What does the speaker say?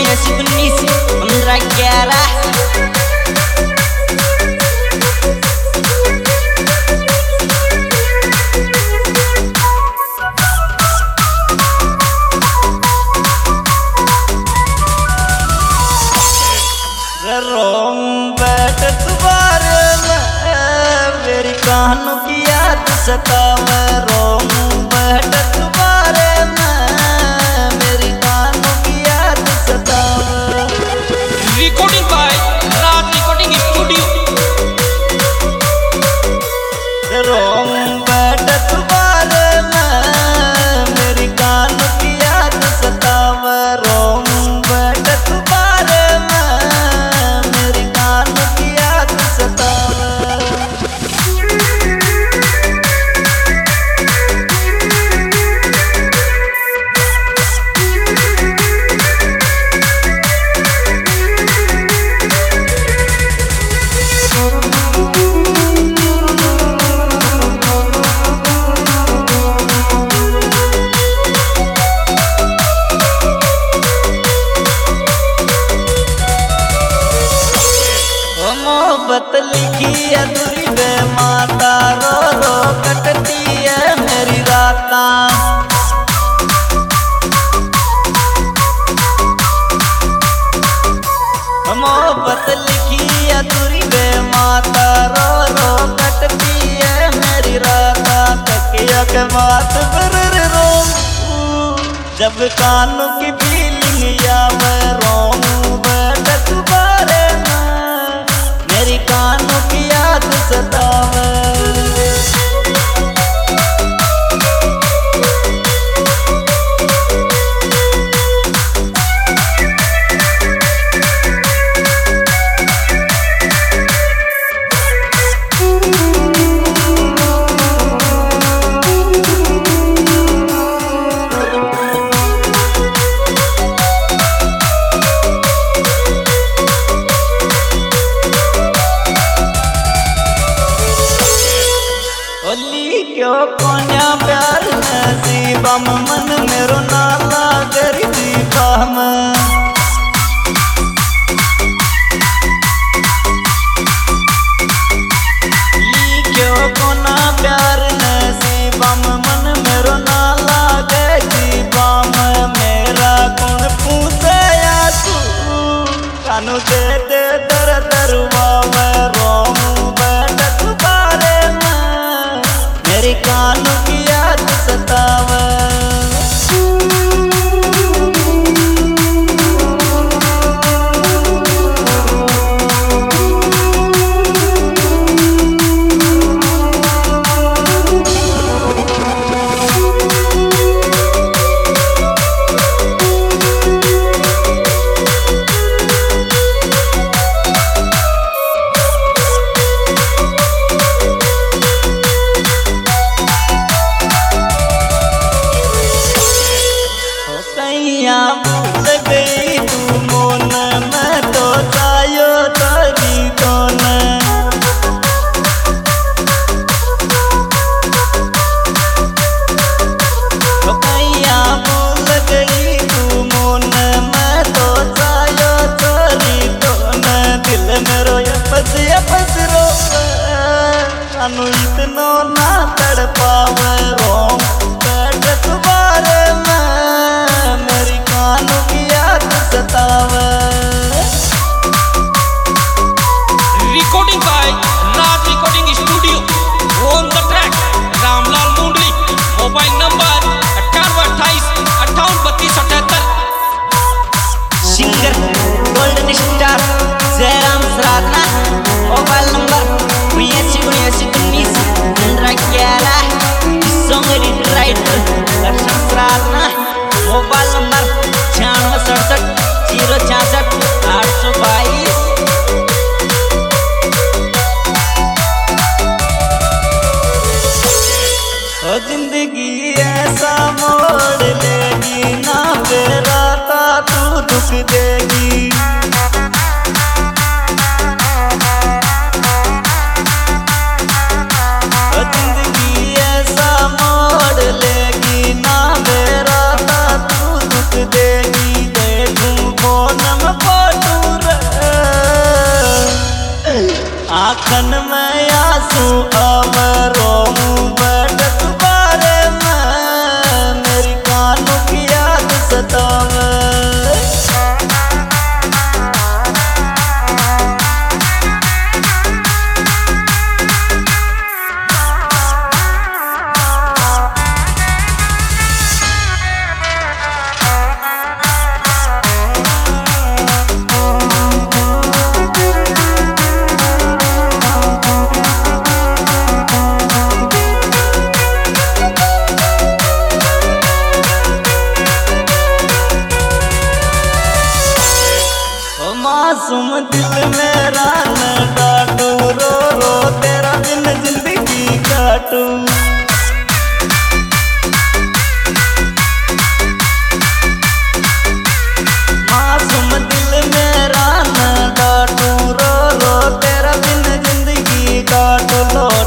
15 रोम बैठ तुम्हारे मेरी कहानों की याद सतावे। रोम बैठ तुम्हारे मेरी कहानों की याद सतावे। Recording by Raj recording studio. रोम बैठ तुम्हारे मेरी कहानों की याद सतावे। रोम बैठ तुम्हारे मेरी कहानों की याद सतावे। मोहब्बत लिखी अधूरी बे माता रो रो कटती है मेरी राता। मोहब्बत लिखी अधूरी बे माता रो रो कटती है मेरी राता। तकिया के बात पर रो जब कानों की फीलिंग या मैं रोऊं बैठ तुम्हारे मेरी कानों की याद सतावे। क्यों कोन्या प्यार नसीबम मन मेरो नाला गरीबी फाहम। क्यों कोना प्यार नसीबम मन मेरो नाला गरीबी फाहम। मेरा कौन पूछे या तू कानू दे दे दर दरवा में रोम बैठ तुम्हारे मेरी कानों की याद सतावे। भूल गई तू मोन मैं तो चायो तारी दोन। कैया भूल गई तू मोन मैं तो चायो तारी दोन। दिल मेरो यपस रो अनु इतनो ना तड़ पावे। रोम बैठ तुम्हारे मेरी कानों की याद सतावे। Recording by Raj recording studio. On the track Ramlal Mundli. Mobile number 9828583278। Singer golden star Jairam Sararna. Mobile number 7919 15 11 आखन में आंसू अमरो बैठत बारे में मेरी कानों की याद सतावे। मासूम दिल मेरा न डाटू रो रो तेरा दिन जिंदगी काटू। मासूम दिल मेरा न डाटू रो रो तेरा दिन जिंदगी काटू। लो